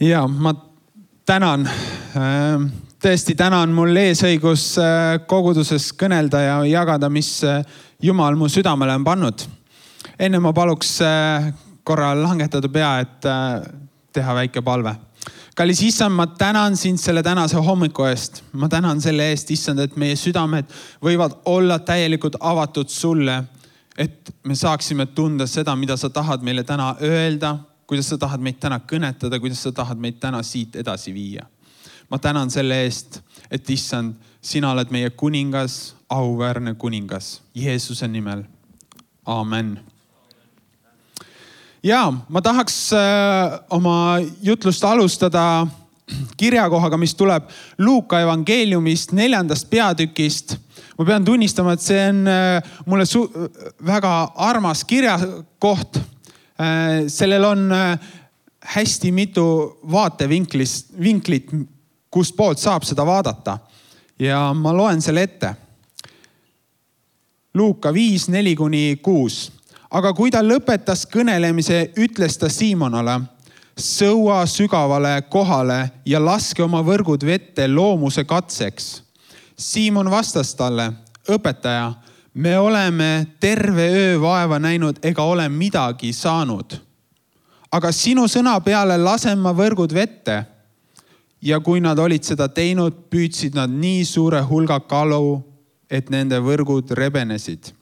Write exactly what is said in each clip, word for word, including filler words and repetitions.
Ja ma tänan, tõesti tänan mul eesõigus koguduses kõnelda ja jagada, mis Jumal mu südamele on pannud. Enne ma paluks korra langetada pea, et teha väike palve. Kallis Issand, ma tänan sind selle tänase hommiku eest. Ma tänan selle eest, Issand, et meie südamed võivad olla täielikult avatud sulle, et me saaksime tunda seda, mida sa tahad meile täna öelda, kuidas sa tahad meid täna kõnetada, kuidas sa tahad meid täna siit edasi viia. Ma tänan selle eest, et Issand, sina oled meie kuningas, auväärne kuningas. Jeesuse nimel. Amen. Ja ma tahaks äh, oma jutlust alustada kirjakohaga, mis tuleb Luuka evangeeliumist neljandast peatükist. Ma pean tunnistama, et see on äh, mulle su- väga armas kirjakoht. Äh, sellel on äh, hästi mitu vaatevinklit, kust poolt saab seda vaadata. Ja ma loen selle ette. Luuka viis, neli kuni kuus. Aga kui ta lõpetas kõnelemise, ütles ta Siimonale, sõua sügavale kohale ja laske oma võrgud vette loomuse katseks. Siimon vastas talle, õpetaja, me oleme terve öö vaeva näinud ega ole midagi saanud. Aga sinu sõna peale lasen ma võrgud vette. Ja kui nad olid seda teinud, püüdsid nad nii suure hulga kalu, et nende võrgud rebenesid.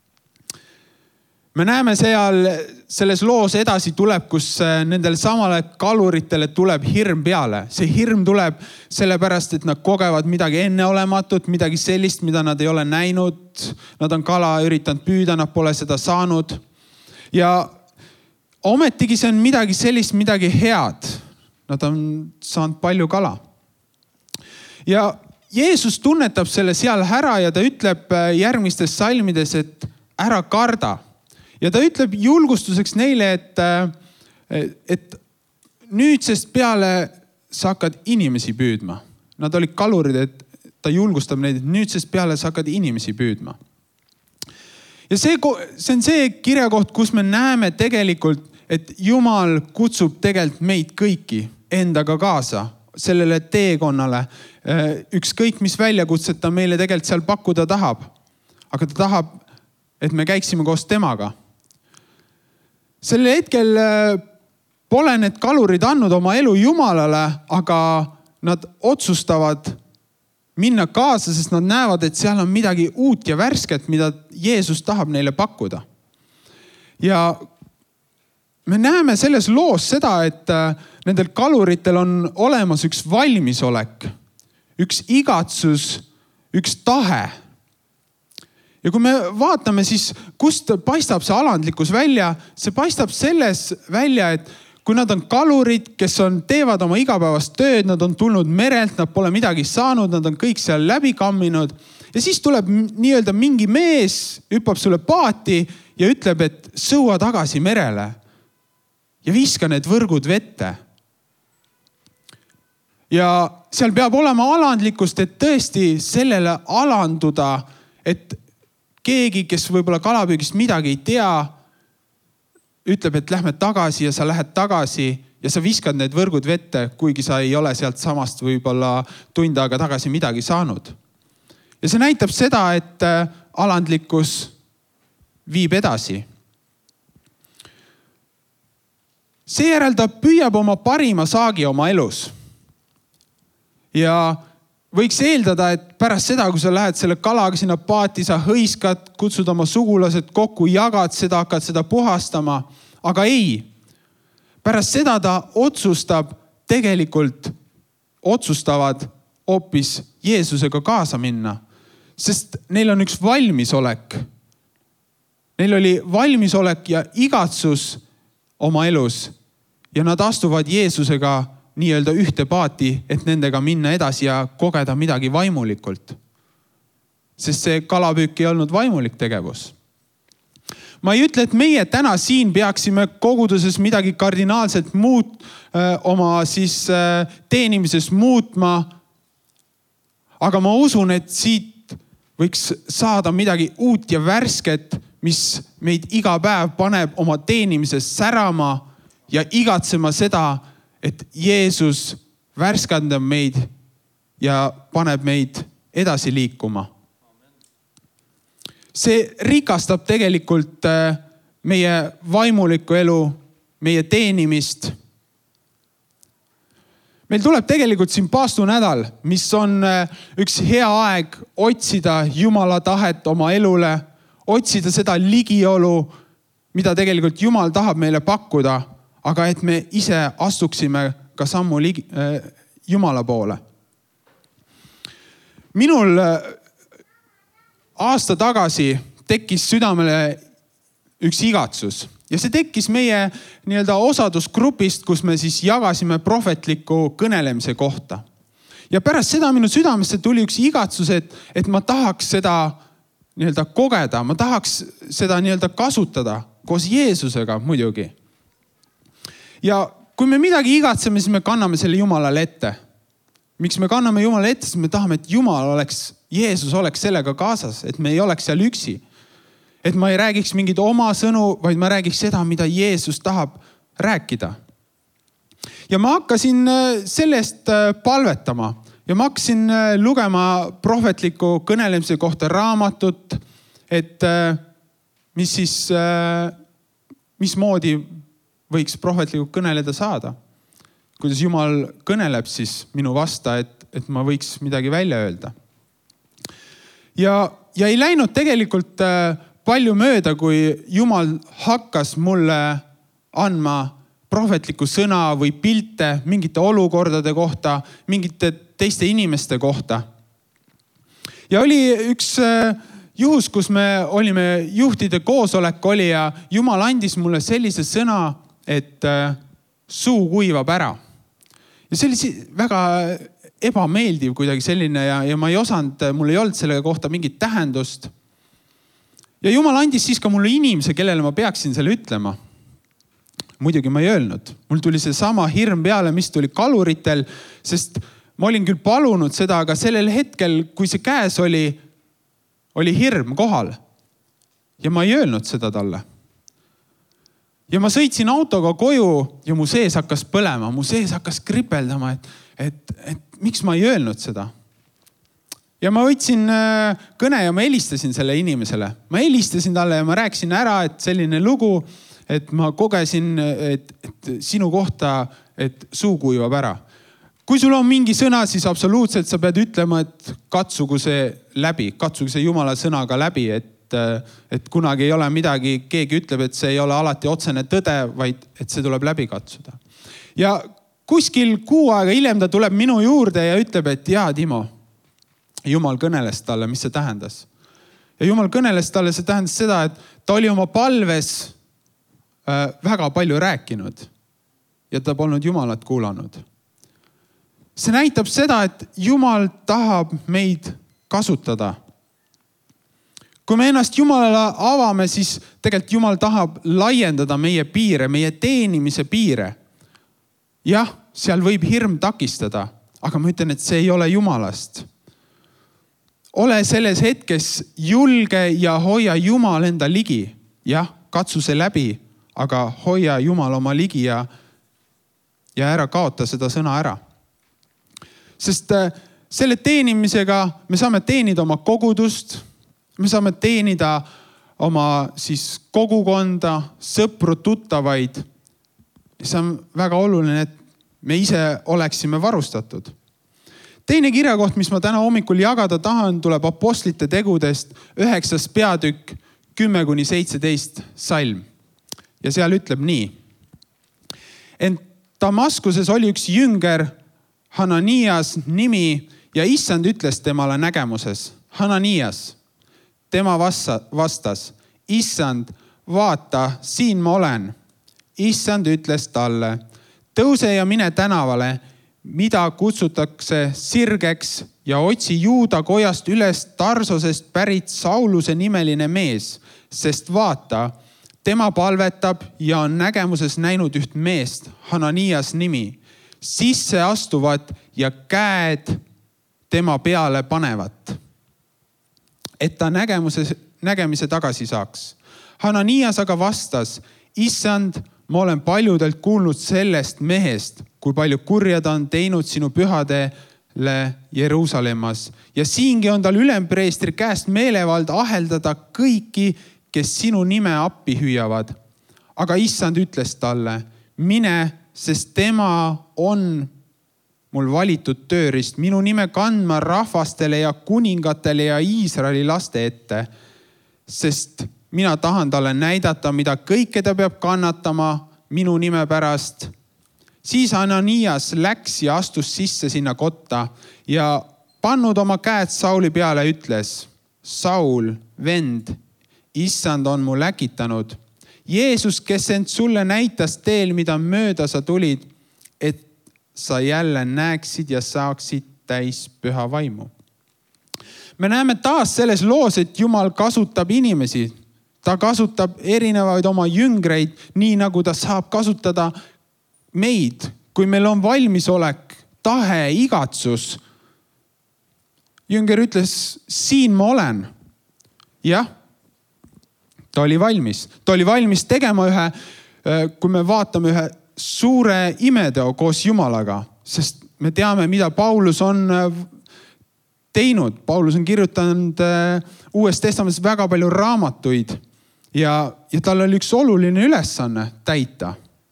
Me näeme seal, selles loos edasi tuleb, kus nendel samale kaluritele tuleb hirm peale. See hirm tuleb sellepärast, et nad kogevad midagi enneolematut, midagi sellist, mida nad ei ole näinud. Nad on kala üritanud püüda, nad pole seda saanud. Ja ometigi see on midagi sellist, midagi head. Nad on saanud palju kala. Ja Jeesus tunnetab selle seal ära ja ta ütleb järgmistes salmides, et ära karda. Ja ta ütleb julgustuseks neile, et, et nüüdsest peale sa hakkad inimesi püüdma. Nad olid kalurid, et ta julgustab neid, et nüüdsest peale sa hakkad inimesi püüdma. Ja see, see on see kirjakoht, kus me näeme tegelikult, et Jumal kutsub tegelikult meid kõiki endaga kaasa sellele teekonnale. Ükskõik, mis väljakutset ta meile tegelikult seal pakkuda tahab. Aga ta tahab, et me käiksime koos temaga. Selle hetkel pole need kalurid andnud oma elu Jumalale, aga nad otsustavad minna kaasa, sest nad näevad, et seal on midagi uut ja värsket, mida Jeesus tahab neile pakkuda. Ja me näeme selles loos seda, et nendel kaluritel on olemas üks valmisolek, üks igatsus, üks tahe. Ja kui me vaatame, siis kust paistab see alandlikkus välja, see paistab selles välja, et kui nad on kalurid, kes on, teevad oma igapäevast tööd, nad on tulnud merelt, nad pole midagi saanud, nad on kõik seal läbi kamminud. Ja siis tuleb nii-öelda mingi mees, hüppab sulle paati ja ütleb, et sõua tagasi merele ja viska need võrgud vette. Ja seal peab olema alandlikkust, et tõesti sellele alanduda, et keegi, kes võib-olla kalapüügist midagi ei tea, ütleb, et lähme tagasi ja sa lähed tagasi ja sa viskad need võrgud vette, kuigi sa ei ole sealt samast võib-olla tund aega tagasi midagi saanud. Ja see näitab seda, et alandlikkus viib edasi. Seejärel ta püüab oma parima saagi oma elus. Ja võiks eeldada, et pärast seda, kui sa lähed selle kalaga sinna paati, sa hõiskad, kutsud oma sugulased kokku, jagad seda, hakkad seda puhastama. Aga ei. Pärast seda ta otsustab, tegelikult otsustavad hoopis Jeesusega kaasa minna. Sest neil on üks valmisolek. Neil oli valmisolek ja igatsus oma elus. Ja nad astuvad Jeesusega nii-öelda ühte paati, et nendega minna edasi ja kogeda midagi vaimulikult. Sest see kalapüük ei olnud vaimulik tegevus. Ma ei ütle, et meie täna siin peaksime koguduses midagi kardinaalselt muut, öö, oma siis öö, teenimises muutma. Aga ma usun, et siit võiks saada midagi uut ja värsket, mis meid iga päev paneb oma teenimises särama ja igatsema seda, et Jeesus värskandab meid ja paneb meid edasi liikuma. See rikastab tegelikult meie vaimulikku elu, meie teenimist. Meil tuleb tegelikult siin paastunädal, mis on üks hea aeg otsida Jumala tahet oma elule, otsida seda ligiolu, mida tegelikult Jumal tahab meile pakkuda, aga et me ise astuksime ka sammu ligi, äh, Jumala poole. Minul aasta tagasi tekkis südamele üks igatsus. Ja see tekkis meie nii-öelda osadusgrupist, kus me siis jagasime prohvetliku kõnelemise kohta. Ja pärast seda minu südamesse tuli üks igatsus, et, et ma tahaks seda nii-öelda kogeda, ma tahaks seda nii-öelda kasutada koos Jeesusega muidugi. Ja kui me midagi igatseme, siis me kanname selle Jumalale ette. Miks me kanname Jumalale ette, siis me tahame, et Jumal oleks, Jeesus oleks sellega kaasas, et me ei oleks seal üksi. Et ma ei räägiks mingid oma sõnu, vaid ma räägiks seda, mida Jeesus tahab rääkida. Ja ma hakkasin sellest palvetama ja ma hakkasin lugema prohvetliku kõnelemise kohta raamatut, et mis siis, mismoodi võiks prohvetlikult kõneleda saada. Kuidas Jumal kõneleb siis minu vasta, et, et ma võiks midagi välja öelda. Ja, ja ei läinud tegelikult palju mööda, kui Jumal hakkas mulle andma prohvetlikku sõna või pilte mingite olukordade kohta, mingite teiste inimeste kohta. Ja oli üks juhus, kus me olime juhtide koosolek oli ja Jumal andis mulle sellise sõna, et suu kuivab ära. Ja see oli väga ebameeldiv kuidagi selline ja, ja ma ei osanud, mul ei olnud selle kohta mingit tähendust. Ja Jumal andis siis ka mulle inimese, kellele ma peaksin selle ütlema. Muidugi ma ei öelnud. Mul tuli see sama hirm peale, mis tuli kaluritel, sest ma olin küll palunud seda, aga sellel hetkel, kui see käes oli, oli hirm kohal. Ja ma ei öelnud seda talle. Ja ma sõitsin autoga koju ja mu sees hakkas põlema, mu sees hakkas kripeldama, et, et, et miks ma ei öelnud seda. Ja ma võtsin kõne ja ma helistasin selle inimesele. Ma helistasin talle ja ma rääkisin ära, et selline lugu, et ma kogesin, et, et sinu kohta, et suu kuivab ära. Kui sul on mingi sõna, siis absoluutselt sa pead ütlema, et katsugu see läbi, katsugu see Jumala sõnaga läbi, et, et kunagi ei ole midagi, keegi ütleb, et see ei ole alati otsene tõde, vaid et see tuleb läbi katsuda. Ja kuskil kuu aega hiljem ta tuleb minu juurde ja ütleb, et jaa, Timo, Jumal kõneles talle, mis see tähendas. Ja Jumal kõneles talle, see tähendas seda, et ta oli oma palves äh, väga palju rääkinud ja ta polnud Jumalat kuulanud. See näitab seda, et Jumal tahab meid kasutada. Kui me ennast Jumalale avame, siis tegelikult Jumal tahab laiendada meie piire, meie teenimise piire. Jah, seal võib hirm takistada, aga ma ütlen, et see ei ole Jumalast. Ole selles hetkes julge ja hoia Jumal enda ligi. Jah, katsu see läbi, aga hoia Jumal oma ligi ja, ja ära kaota seda sõna ära. Sest selle teenimisega me saame teenida oma kogudust, me saame teenida oma siis kogukonda, sõpru, tuttavaid. See on väga oluline, et me ise oleksime varustatud. Teine kirjakoht, mis ma täna hommikul jagada tahan, tuleb apostlite tegudest üheksas peatükk kümme kuni seitseteist salm. Ja seal ütleb nii. Ent Damaskuses oli üks jünger, Hananias nimi, ja issand ütles temale nägemuses. Hananias, tema vastas, issand, vaata, siin ma olen. Issand ütles talle, tõuse ja mine tänavale, mida kutsutakse sirgeks ja otsi Juuda kojast üles Tarsosest pärit Sauluse nimeline mees, sest vaata, tema palvetab ja on nägemuses näinud üht meest, Hananias nimi, sisse astuvad ja käed tema peale panevat, et ta nägemuse, nägemise tagasi saaks. Hananias aga vastas, issand, ma olen paljudelt kuulnud sellest mehest, kui palju kurja ta on teinud sinu pühadele Jeruusalemmas. Ja siingi on tal ülempreestri käest meelevald aheldada kõiki, kes sinu nime appi hüüavad. Aga issand ütles talle, mine, sest tema on mul valitud töörist, minu nime kandma rahvastele ja kuningatele ja Iisraeli laste ette, sest mina tahan talle näidata, mida kõike ta peab kannatama minu nime pärast. Siis Ananias läks ja astus sisse sinna kotta ja pannud oma käed Sauli peale ütles, Saul, vend, issand on mu läkitanud. Jeesus, kes end sulle näitas teel, mida mööda sa tulid, et sa jälle näeksid ja saaksid täis püha vaimu. Me näeme taas selles loos, et Jumal kasutab inimesi. Ta kasutab erinevaid oma jüngreid, nii nagu ta saab kasutada meid, kui meil on valmisolek, tahe, igatsus. Jünger ütles, siin ma olen. Jah, ta oli valmis. Ta oli valmis tegema ühe, kui me vaatame ühe suure imeteo koos Jumalaga, sest me teame, mida Paulus on teinud. Paulus on kirjutanud Uues Testamendis väga palju raamatuid ja, ja tal oli üks oluline ülesanne täita.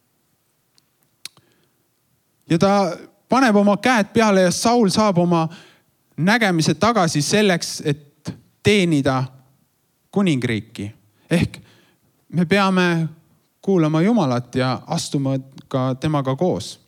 Ja ta paneb oma käed peale ja Saul saab oma nägemise tagasi selleks, et teenida kuningriiki. Ehk me peame kuulama Jumalat ja astuma ka temaga koos.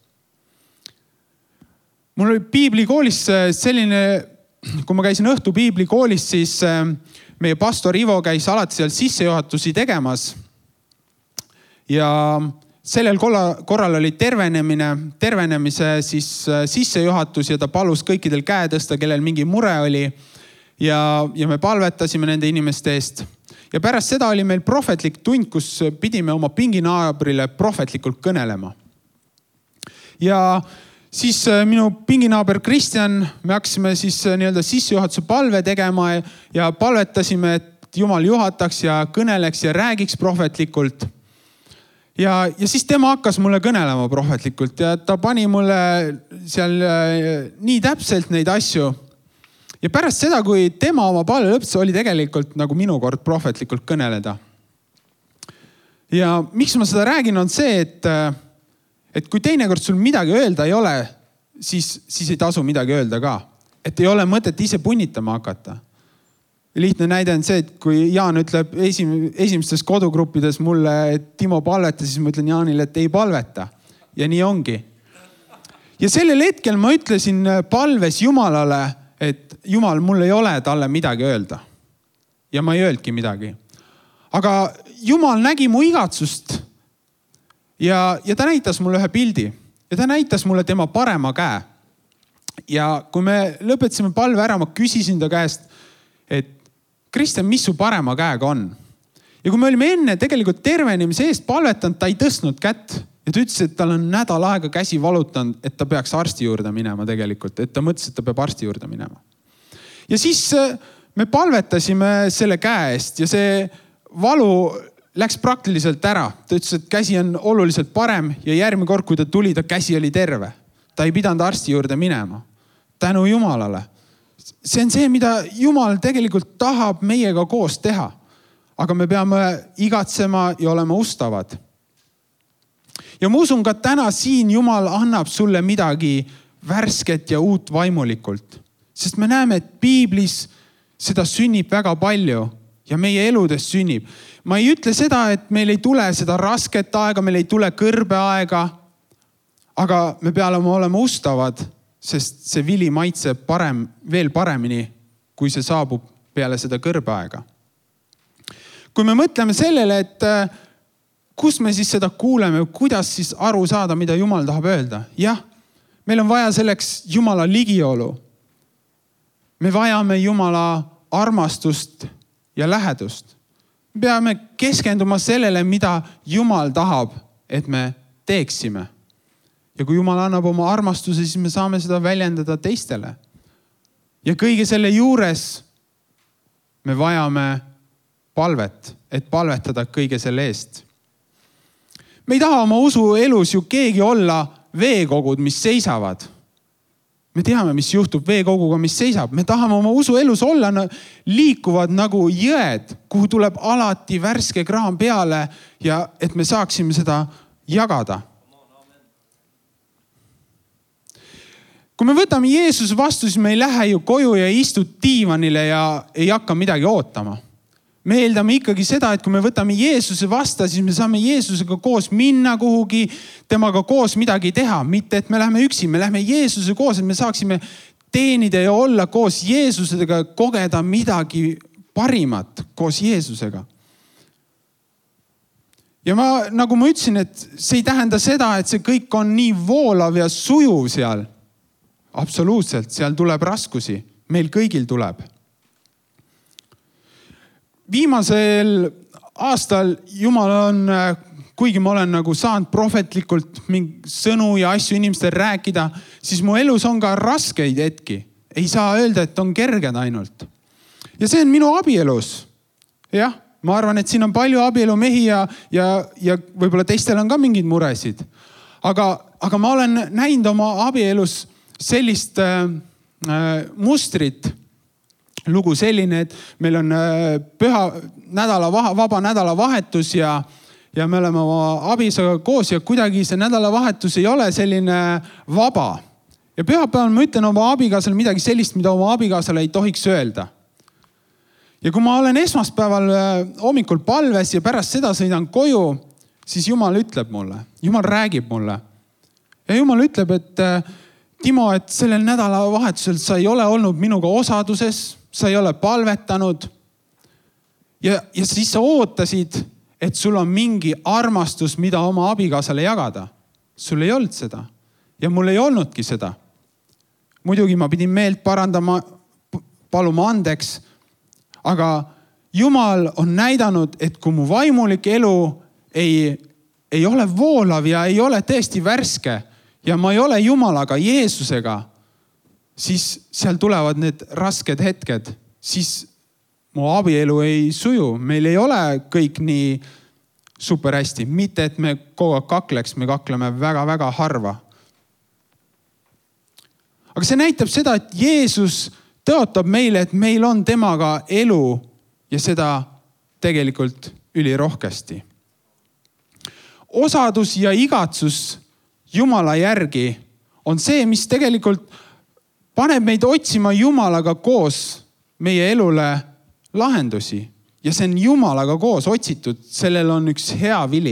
Mul oli piiblikoolis selline, kui ma käisin õhtu piiblikoolis, siis meie pastor Ivo käis alati seal sissejuhatusi tegemas. Ja sellel korral oli tervenemine, tervenemise siis sissejuhatus ja ta palus kõikidel käe tõsta, kellel mingi mure oli. Ja, ja me palvetasime nende inimeste eest. Ja pärast seda oli meil prohvetlik tund, kus pidime oma pinginaabrile prohvetlikult kõnelema. Ja siis minu pinginaaber Kristjan, me hakkasime siis nii-öelda sissejuhatuse palve tegema ja palvetasime, et Jumal juhataks ja kõneleks ja räägiks prohvetlikult. Ja, ja siis tema hakkas mulle kõnelema prohvetlikult ja ta pani mulle seal nii täpselt neid asju. Ja pärast seda, kui tema oma palve lõpus, oli tegelikult nagu minu kord prohvetlikult kõneleda. Ja miks ma seda räägin, on see, et, et kui teinekord sul midagi öelda ei ole, siis, siis ei tasu midagi öelda ka. Et ei ole mõtet ise punnitama hakata. Lihtne näide on see, et kui Jaan ütleb esim, esimestes kodugruppides mulle, et Timo palveta, siis ma ütlen Jaanile, et ei palveta. Ja nii ongi. Ja sellel hetkel ma ütlesin palves Jumalale, et Jumal, mul ei ole talle midagi öelda. Ja ma ei öeldki midagi. Aga Jumal nägi mu igatsust ja, ja ta näitas mulle ühe pildi. Ja ta näitas mulle tema parema käe. Ja kui me lõpetasime palve ära, ma küsisin ta käest, et Kristjan, mis su parema käega on? Ja kui me olime enne tegelikult tervenemise eest palvetanud, ta ei tõstnud kätt. Ja ta ütles, et tal on nädal aega käsi valutanud, et ta peaks arsti juurde minema tegelikult. Et ta mõtles, et ta peab arsti juurde minema. Ja siis me palvetasime selle käe eest ja see valu läks praktiliselt ära. Ta ütles, et käsi on oluliselt parem ja järgmine kord, kui ta tuli, ta käsi oli terve. Ta ei pidanud arsti juurde minema. Tänu Jumalale. See on see, mida Jumal tegelikult tahab meiega koos teha. Aga me peame igatsema ja olema ustavad. Ja ma usun ka täna siin Jumal annab sulle midagi värsket ja uut vaimulikult. Sest me näeme, et piiblis seda sünnib väga palju ja meie eludes sünnib. Ma ei ütle seda, et meil ei tule seda rasket aega, meil ei tule kõrbe aega, aga me peame olema ustavad, sest see vili maitseb parem, veel paremini, kui see saabub peale seda kõrbe aega. Kui me mõtleme sellele, et kus me siis seda kuuleme, kuidas siis aru saada, mida Jumal tahab öelda? Jah, meil on vaja selleks Jumala ligiolu. Me vajame Jumala armastust ja lähedust. Me peame keskenduma sellele, mida Jumal tahab, et me teeksime. Ja kui Jumal annab oma armastuse, siis me saame seda väljendada teistele. Ja kõige selle juures me vajame palvet, et palvetada kõige selle eest. Me ei taha oma usu elus ju keegi olla veekogud, mis seisavad. Me teame, mis juhtub veekoguga, mis seisab. Me tahame oma usuelus olla liikuvad nagu jõed, kuhu tuleb alati värske kraan peale ja et me saaksime seda jagada. Kui me võtame Jeesus vastu, siis me ei lähe ju koju ja istu diivanile ja ei hakka midagi ootama. Me eeldame ikkagi seda, et kui me võtame Jeesuse vasta, siis me saame Jeesusega koos minna kuhugi, temaga koos midagi teha. Mitte, et me lähme üksi, me lähme Jeesuse koos, et me saaksime teenida ja olla koos Jeesusega, kogeda midagi parimat koos Jeesusega. Ja ma, nagu ma ütlesin, et see ei tähenda seda, et see kõik on nii voolav ja sujuv seal. Absoluutselt, seal tuleb raskusi. Meil kõigil tuleb. Viimasel aastal Jumal on, kuigi ma olen nagu saanud prohvetlikult mingi sõnu ja asju inimestel rääkida, siis mu elus on ka raskeid hetki. Ei saa öelda, et on kerged ainult. Ja see on minu abielus. Jah, ma arvan, et siin on palju abielumehi ja, ja, ja võib-olla teistel on ka mingid muresid. Aga, aga ma olen näinud oma abielus sellist äh, mustrit, lugu selline, et meil on äh, püha nädala, vaba nädalavahetus ja, ja me oleme oma abisaga koos ja kuidagi see nädalavahetus ei ole selline vaba. Ja pühapäeval ma ütlen oma abikaasale midagi sellist, mida oma abikaasale ei tohiks öelda. Ja kui ma olen esmaspäeval äh, hommikul palves ja pärast seda sõidan koju, siis Jumal ütleb mulle, Jumal räägib mulle. Ja Jumal ütleb, et äh, Timo, et sellel nädalavahetusel sa ei ole olnud minuga osaduses, sa ei ole palvetanud. Ja, ja siis sa ootasid, et sul on mingi armastus, mida oma abikaasale jagada. Sul ei olnud seda. Ja mul ei olnudki seda. Muidugi ma pidin meelt parandama, paluma andeks. Aga Jumal on näidanud, et kui mu vaimulik elu ei, ei ole voolav ja ei ole tõesti värske, ja ma ei ole Jumalaga, Jeesusega, siis seal tulevad need rasked hetked. Siis mu abielu ei suju. Meil ei ole kõik nii super hästi. Mitte, et me kogu aeg kakleks, me kakleme väga-väga harva. Aga see näitab seda, et Jeesus tõotab meile, et meil on temaga elu ja seda tegelikult ülirohkesti. Osadus ja igatsus Jumala järgi on see, mis tegelikult paneb meid otsima Jumalaga koos meie elule lahendusi. Ja see on Jumalaga koos otsitud. Sellel on üks hea vili.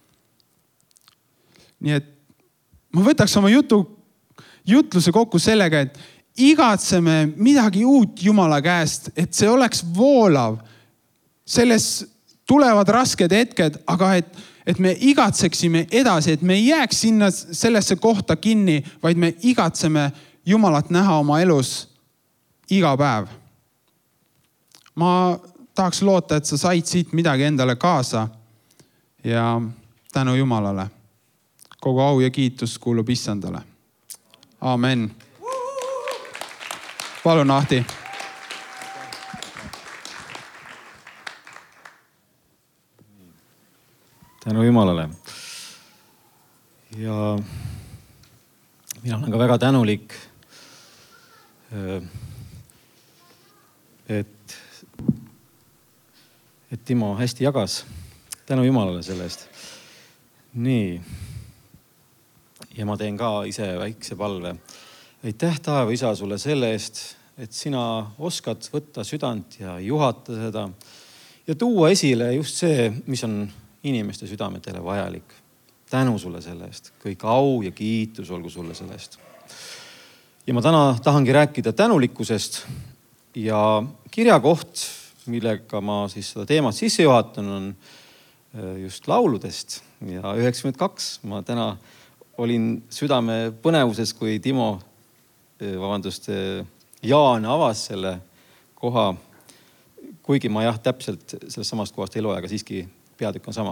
Nii et ma võtaks oma jutu, jutluse kokku sellega, et igatseme midagi uut Jumala käest, et see oleks voolav. Selles tulevad rasked hetked, aga et et me igatseksime edasi, et me ei jääks sinna sellesse kohta kinni, vaid me igatseme Jumalat näha oma elus iga päev. Ma tahaks loota, et sa said siit midagi endale kaasa ja tänu Jumalale. Kogu au ja kiitus kuulub Issandale. Amen. Palun, Ahti. Tänu Jumalale. Ja mina olen ka väga tänulik, et, et Timo hästi jagas. Tänu Jumalale selle eest. Nii. Ja ma teen ka ise väikse palve. Aitäh, Taeva Isa, sulle selle eest, et sina oskad võtta südant ja juhata seda ja tuua esile just see, mis on inimeste südametele vajalik. Tänu sulle selle eest. Kõik au ja kiitus olgu sulle selle eest. Ja ma täna tahangi rääkida tänulikkusest ja kirjakoht, millega ma siis seda teemat sisse juhatan, on just lauludest. Ja üheksakümmend kaks ma täna olin südame põnevuses, kui Timo, vabandust, Jaan avas selle koha, kuigi ma jah, täpselt sellest samast kohast ei loe, aga siiski peatükk on sama.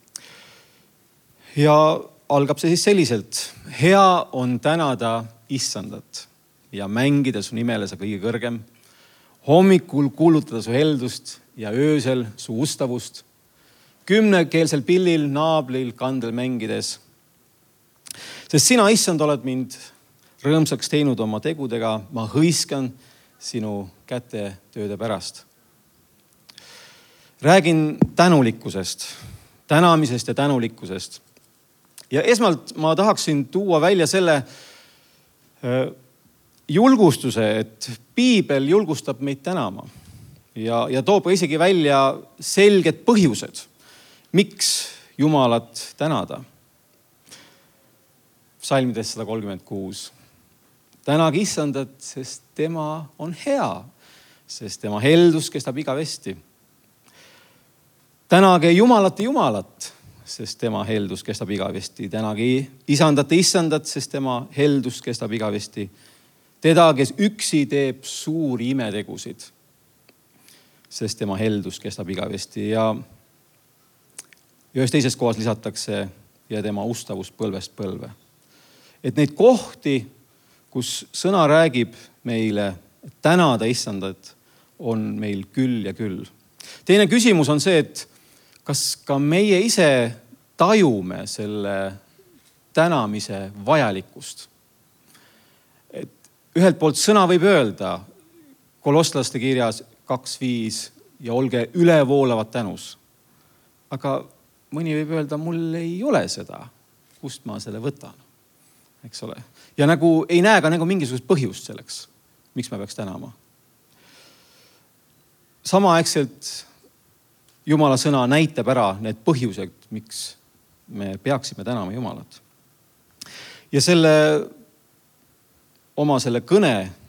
Ja algab see siis selliselt. Hea on tänada Issandat ja mängida su nimele sa kõige kõrgem. Hommikul kuulutada su heldust ja öösel su ustavust. Kümnekeelsel pillil, naablil, kandel mängides. Sest sina, issand, oled mind rõõmsaks teinud oma tegudega, ma hõiskan sinu kätetööde pärast. Räägin tänulikkusest, tänamisest ja tänulikkusest. Ja esmalt ma tahaksin tuua välja selle julgustuse, et piibel julgustab meid tänama ja, ja toob isegi välja selged põhjused, miks Jumalat tänada. Psalmides sada kolmkümmend kuus. Tänage issandat, sest tema on hea, sest tema heldus kestab igavesti. Tänage Jumalat ja Jumalat, sest tema heldus kestab igavesti. Tänage isandate issandat, sest tema heldus kestab igavesti. Teda, kes üksi teeb suuri imetegusid, sest tema heldus kestab igavesti. Ja ühes teises kohas lisatakse ja tema ustavus põlvest põlve. Et neid kohti, kus sõna räägib meile, et tänada issandat, on meil küll ja küll. Teine küsimus on see, et kas ka meie ise tajume selle tänamise vajalikkust. Et ühelt poolt sõna võib öelda Kolosslaste kirjas kaks viis ja olge ülevoolavad tänus. Aga mõni võib öelda, mul ei ole seda, kust ma selle võtan. Eks ole. Ja nagu ei näe ka nagu mingisugust põhjust selleks, miks me peaks tänama. Samaaegselt Jumala sõna näitab ära need põhjused, miks me peaksime tänama Jumalat. Ja selle oma selle kõne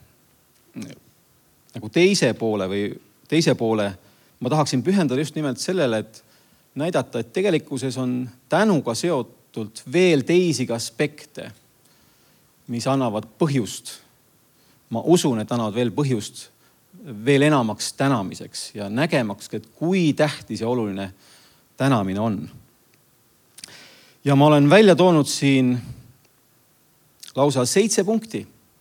nagu teise poole või teise poole ma tahaksin pühendada just nimelt sellele, et näidata, et tegelikkuses on tänuga seotult veel teisigi aspekte, mis annavad põhjust. Ma usun, et annavad veel põhjust veel enamaks tänamiseks ja nägemaks, et kui tähtis ja oluline tänamine on. Ja ma olen välja toonud siin lausa seitse punkti.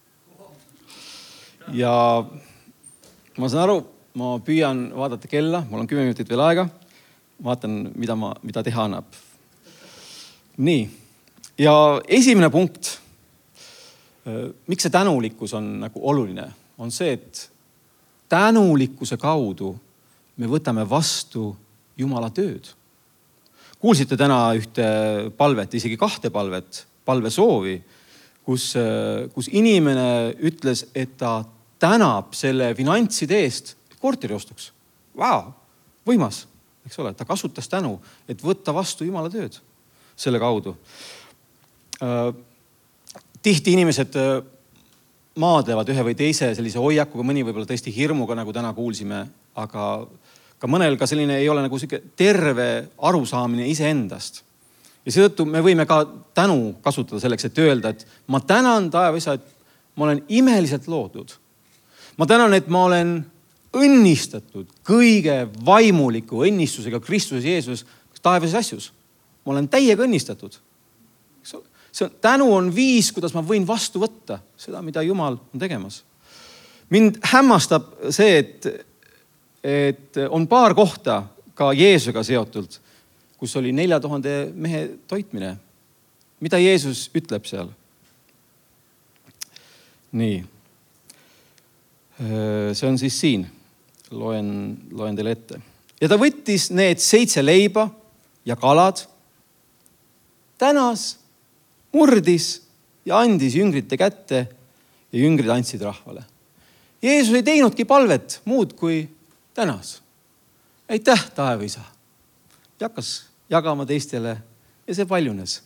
Ja ma saan aru, ma püüan vaadata kella, mul on kümme minutit veel aega. Vaatan, mida, ma, mida teha annab. Nii. Ja esimene punkt, miks see tänulikkus on nagu oluline, on see, et tänulikkuse kaudu me võtame vastu Jumala tööd. Kuulsite täna ühte palvet, isegi kahte palvet, palvesoovi, kus, kus inimene ütles, et ta tänab selle finantside eest korteri ostuks. Vau, võimas, eks ole, ta kasutas tänu, et võtta vastu Jumala tööd selle kaudu. Tihti inimesed maadlevad ühe või teise sellise hoiakuga, mõni võib-olla tõesti hirmuga, nagu täna kuulsime, aga ka mõnel ka selline ei ole nagu terve arusaamine iseendast. Ja seetõttu me võime ka tänu kasutada selleks, et öelda, et ma tänan taevaisa, et ma olen imeliselt loodud. Ma tänan, et ma olen õnnistatud kõige vaimuliku õnnistusega Kristus Jeesus taevases asjus. Ma olen täiega õnnistatud. See on, tänu on viis, kuidas ma võin vastu võtta seda, mida Jumal on tegemas. Mind hämmastab see, et, et on paar kohta ka Jeesusega seotult, kus oli nelja tuhande mehe toitmine. Mida Jeesus ütleb seal? Nii. See on siis siin. Loen, loen teile ette. Ja ta võttis need seitse leiba ja kalad, tänas, murdis ja andis jüngrite kätte ja jüngrid andsid rahvale. Jeesus ei teinudki palvet muud kui tänas. Aitäh, taevaisa. Ja hakkas jagama teistele ja see paljunes.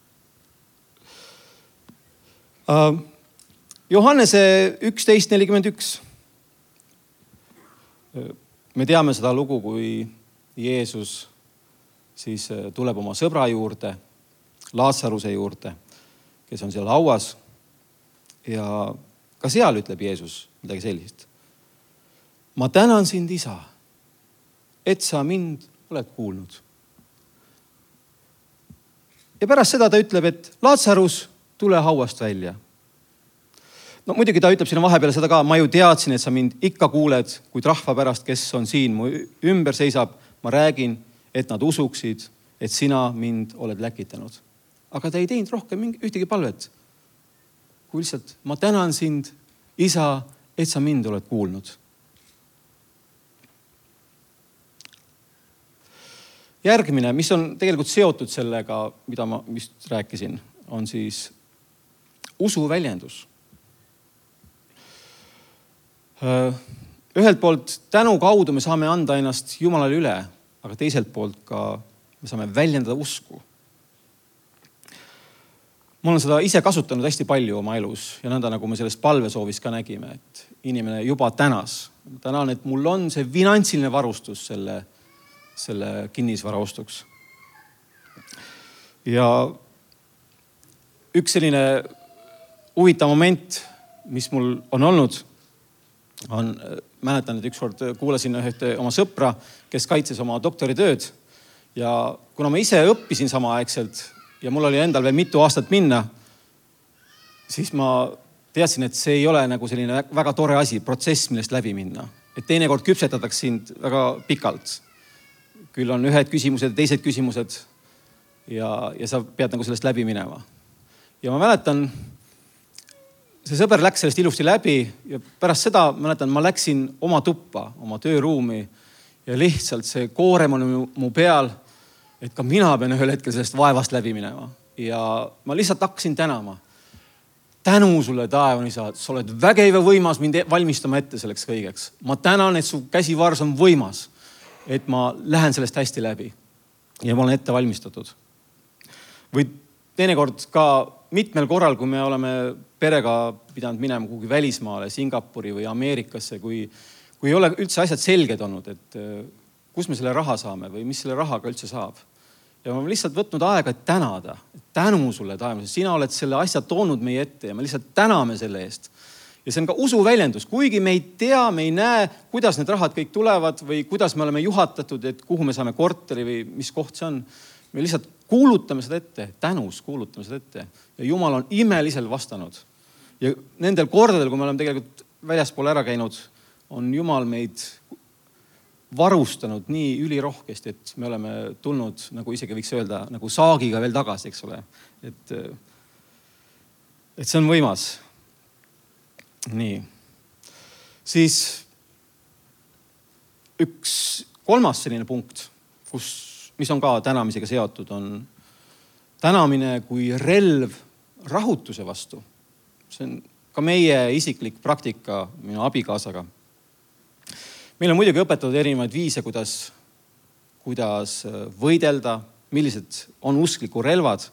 Johannese üksteist nelikümmend üks. Me teame seda lugu, kui Jeesus siis tuleb oma sõbra juurde, Laatsaruse juurde, kes on seal hauas. Ja ka seal ütleb Jeesus midagi sellist. Ma tänan sind, isa, et sa mind oled kuulnud. Ja pärast seda ta ütleb, et Laatsarus, tule hauast välja. No muidugi ta ütleb sinna vahepeale seda ka, ma ju teadsin, et sa mind ikka kuuled, kuid rahva pärast, kes on siin mu ümber seisab, ma räägin, et nad usuksid, et sina mind oled läkitanud. aga ta ei teinud rohkem mingi, ühtegi palvet. Kui lihtsalt, ma tänan sind, isa, et sa mind oled kuulnud. Järgmine, mis on tegelikult seotud sellega, mida ma vist rääkisin, on siis usu väljendus. Ühelt poolt tänu kaudu me saame anda ennast Jumalale üle, aga teiselt poolt ka me saame väljendada usku. Ma olen seda ise kasutanud hästi palju oma elus ja nõnda nagu me sellest palvesoovis ka nägime, et inimene juba tänas. Tänan, et mul on see finantsiline varustus selle, selle kinnisvara ostuks. Ja üks selline huvitav moment, mis mul on olnud, on, mäletan, et ükskord kuulasin ühte oma sõpra, kes kaitses oma doktoritööd ja kuna ma ise õppisin samaaegselt ja mul oli endal veel mitu aastat minna, siis ma teadsin, et see ei ole nagu selline väga tore asi, protsess, millest läbi minna. Et teinekord küpsetatakse sind väga pikalt. Küll on ühed küsimused ja teised küsimused ja, ja sa pead nagu sellest läbi minema. Ja ma mäletan, see sõber läks sellest ilusti läbi ja pärast seda mäletan, ma läksin oma tuppa, oma tööruumi ja lihtsalt see koorem on mu peal, et ka mina pean ühel hetkel sellest vaevast läbi minema. Ja ma lihtsalt hakkasin tänama. Tänu sulle, taevani sa, sa oled vägev ja võimas mind valmistama ette selleks kõigeks. Ma tänan, et su käsivars on võimas, et ma lähen sellest hästi läbi ja ma olen ette valmistatud. Või teinekord ka mitmel korral, kui me oleme perega pidanud minema kuhugi välismaale, Singapuri või Ameerikasse, kui, kui ei ole üldse asjad selged olnud, et kus me selle raha saame või mis selle rahaga üldse saab. Ja ma olen lihtsalt võtnud aega, et tänada. Tänu sulle, taevani. Sina oled selle asja toonud meie ette ja me lihtsalt täname selle eest. Ja see on ka usu väljendus. Kuigi me ei tea, me ei näe, kuidas need rahad kõik tulevad või kuidas me oleme juhatatud, et kuhu me saame korteri või mis koht see on. Me lihtsalt kuulutame seda ette, tänus kuulutame seda ette. Ja Jumal on imelisel vastanud. Ja nendel kordadel, kui me oleme tegelikult väljaspool ära käinud, on Jumal meid varustanud nii ülirohkesti, et me oleme tulnud, nagu isegi võiks öelda, nagu saagiga veel tagasi, eks ole. Et, et see on võimas. Nii. Siis üks kolmas selline punkt, kus, mis on ka tänamisega seotud, on tänamine kui relv rahutuse vastu. See on ka meie isiklik praktika minu abikaasaga. Meil on muidugi õpetatud erinevaid viise, kuidas, kuidas võidelda, millised on uskliku relvad.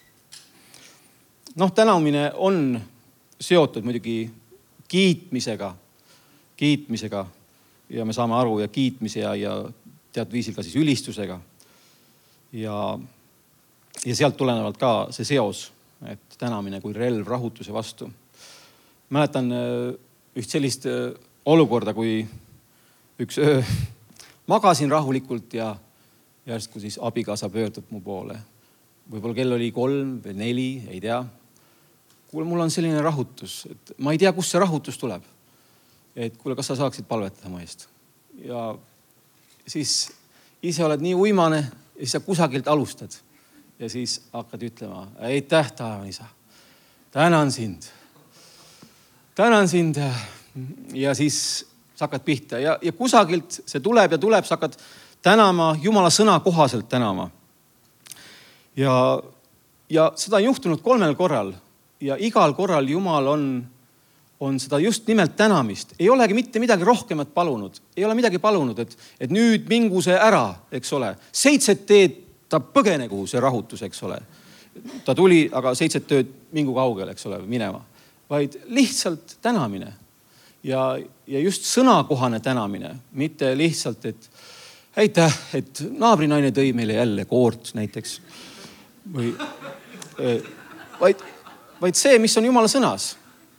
Noh, tänamine on seotud muidugi kiitmisega, kiitmisega ja me saame aru ja kiitmise ja, ja teatud viisil ka siis ülistusega. Ja, ja sealt tulenevalt ka see seos, et tänamine kui relv rahutuse vastu. Mäletan üht sellist olukorda, kui üks öö magasin rahulikult ja järsku siis abikaasa pöördub mu poole. Võib-olla kell oli kolm või neli, ei tea. Kuule, mul on selline rahutus, et ma ei tea, kust see rahutus tuleb. Et kuule, kas sa saaksid palvetada mu eest? Ja siis ise oled nii uimane ja siis sa kusagilt alustad. Ja siis hakkad ütlema, aitäh, taevani isa. Tänan sind. Tänan sind. Ja siis sa hakkad pihta ja, ja kusagilt see tuleb ja tuleb, sa hakkad tänama, Jumala sõna kohaselt tänama. Ja, ja seda on juhtunud kolmel korral ja igal korral Jumal on, on seda just nimelt tänamist. Ei olegi mitte midagi rohkemat palunud. Ei ole midagi palunud, et, et nüüd mingu see ära, eks ole. Seitset teed ta põgenegu see rahutus, eks ole. Ta tuli, aga seitset tööd mingu kaugel, eks ole, minema. Vaid lihtsalt tänamine. Ja, ja just sõnakohane tänamine, mitte lihtsalt, et aitäh, et naabrinaine tõi meile jälle koort näiteks. Või, vaid, vaid see, mis on Jumala sõnas.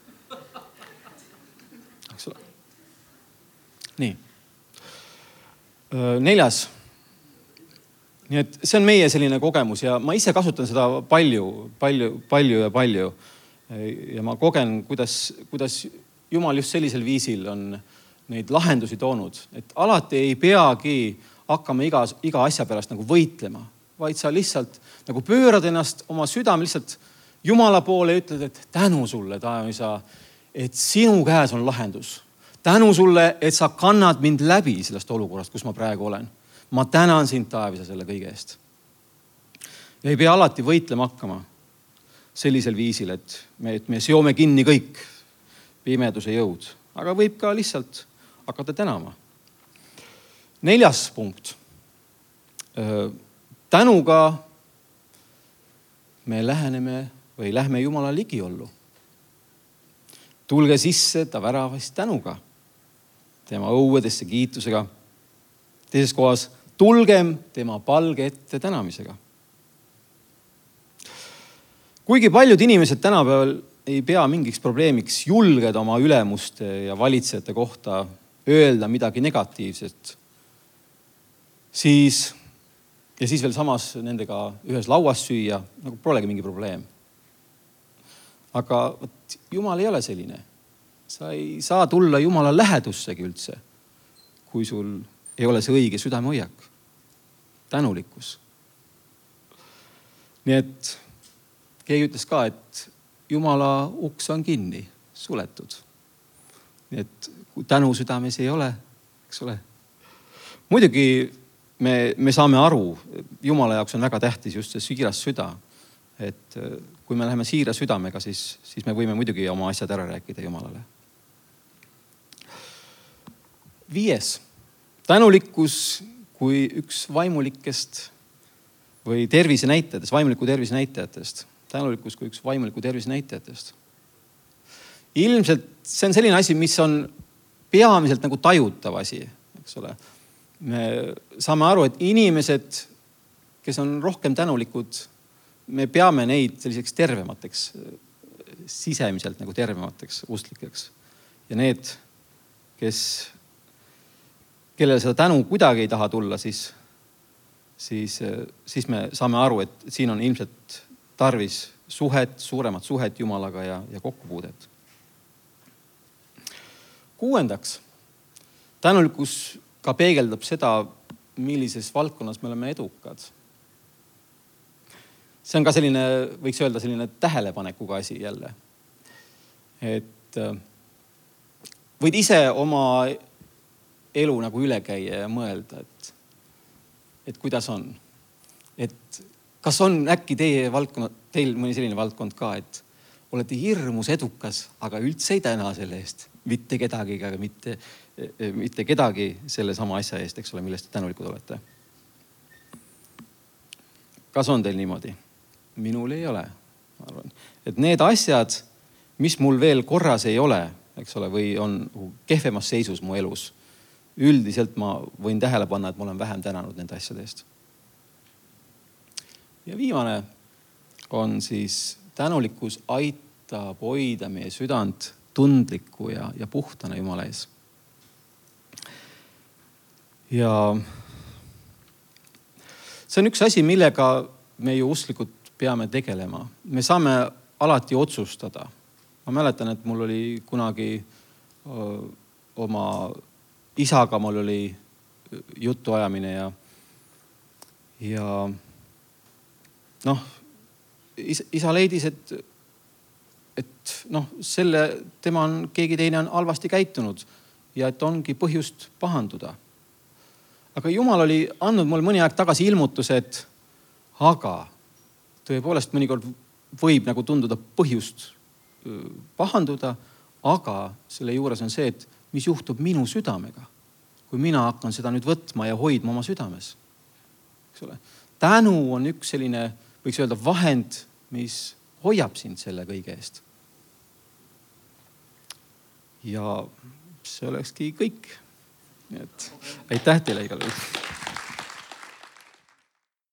Nii. Neljas. Nii et see on meie selline kogemus ja ma ise kasutan seda palju, palju, palju ja palju. Ja ma kogen, kuidas, kuidas Jumal just sellisel viisil on neid lahendusi toonud, et alati ei peagi hakkama iga, iga asja pärast nagu võitlema. vaid sa lihtsalt nagu pöörad ennast oma südame lihtsalt Jumala poole ja ütled, et tänu sulle, taevaisa, et sinu käes on lahendus. Tänu sulle, et sa kannad mind läbi sellest olukorrast, kus ma praegu olen. Ma tänan sind, taevisa, selle kõige eest. Ja ei pea alati võitlema hakkama sellisel viisil, et me, et me seome kinni kõik pimeduse jõud, aga võib ka lihtsalt hakata tänama. Neljas punkt. Tänuga me läheneme või lähme Jumala ligiollu. Tulge sisse ta väravast tänuga, tema õuedesse kiitusega. Teises kohas, tulgem tema palge ette tänamisega. Kuigi paljud inimesed tänapäeval ei pea mingiks probleemiks julgeda oma ülemuste ja valitsejate kohta öelda midagi negatiivset, siis ja siis veel samas nendega ühes lauas süüa, nagu polegi mingi probleem. Aga võt, Jumal ei ole selline. Sa ei saa tulla Jumala lähedussegi üldse, kui sul ei ole see õige südamehoiak. Tänulikkus. Nii et keegi ütles ka, et Jumala uks on kinni, suletud. Nii et kui tänu südames ei ole, eks ole. Muidugi me, me saame aru, Jumala jaoks on väga tähtis just see siiras süda. Et kui me läheme siira südamega, siis, siis me võime muidugi oma asjad ära rääkida Jumalale. Viies. Tänulikkus kui üks vaimulikest või tervise näitajatest, vaimuliku tervise näitajatest. Tänulikkus kui üks vaimuliku tervise näitajatest. Ilmselt see on selline asi, mis on peamiselt nagu tajutav asi, eks ole. Me saame aru, et inimesed, kes on rohkem tänulikud, me peame neid selliseks tervemateks, sisemiselt nagu tervemateks usklikeks. Ja need, kes, kellele seda tänu kuidagi ei taha tulla, siis, siis, siis me saame aru, et siin on ilmselt tarvis suhet, suuremat suhet Jumalaga ja, ja kokkupuudet. Kuuendaks, tänulikkus ka peegeldab seda, millises valdkonnas me oleme edukad. See on ka selline, võiks öelda selline tähelepanekuga asi jälle. Et võid ise oma elu nagu üle käia ja mõelda, et, et kuidas on. Et kas on äkki teie valdkond, teil mõni selline valdkond ka, et olete hirmus edukas, aga üldse ei täna selle eest. Mitte kedagi, aga mitte, mitte kedagi selle sama asja eest, eks ole, millest tänulikud olete. Kas on teil niimoodi? Minul ei ole. Ma arvan. Et need asjad, mis mul veel korras ei ole, eks ole, või on kehvemas seisus mu elus, üldiselt ma võin tähele panna, et ma olen vähem tänanud nende asjade eest. Ja viimane on siis tänulikkus aitab hoida meie südant tundliku ja, ja puhtana Jumala ees. Ja see on üks asi, millega me ju usklikud peame tegelema. Me saame alati otsustada. Ma mäletan, et mul oli kunagi öö, oma isaga mul oli juttu ajamine ja, ja noh, isa leidis, et, et noh, selle, tema on, keegi teine on halvasti käitunud ja et ongi põhjust pahanduda. Aga Jumal oli andnud mulle mõni aeg tagasi ilmutuse, et aga tõepoolest mõnikord võib nagu tunduda põhjust pahanduda, aga selle juures on see, et mis juhtub minu südamega, kui mina hakkan seda nüüd võtma ja hoidma oma südames. Eks ole? Tänu on üks selline, võiks öelda, vahend, mis hoiab sind selle kõige eest. Ja see olekski kõik. Nii et aitäh teile igal juhul.